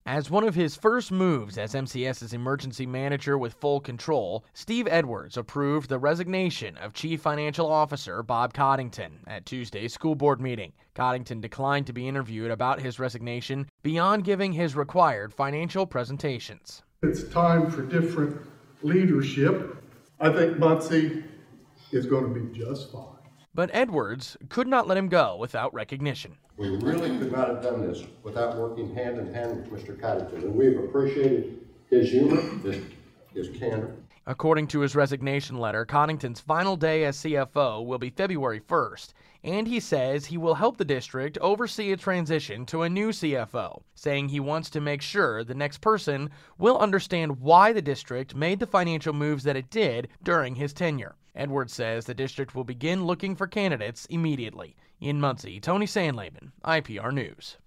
As one of his first moves as MCS's emergency manager with full control, Steve Edwards approved the resignation of Chief Financial Officer Bob Coddington at Tuesday's school board meeting. Coddington declined to be interviewed about his resignation beyond giving his required financial presentations. It's time for different leadership. I think Muncie is going to be just fine. But Edwards could not let him go without recognition. We really could not have done this without working hand in hand with Mr. Coddington, and we've appreciated his humor, his candor. According to his resignation letter, Coddington's final day as CFO will be February 1st, and he says he will help the district oversee a transition to a new CFO, saying he wants to make sure the next person will understand why the district made the financial moves that it did during his tenure. Edwards says the district will begin looking for candidates immediately. In Muncie, Tony Sandlaben, IPR News.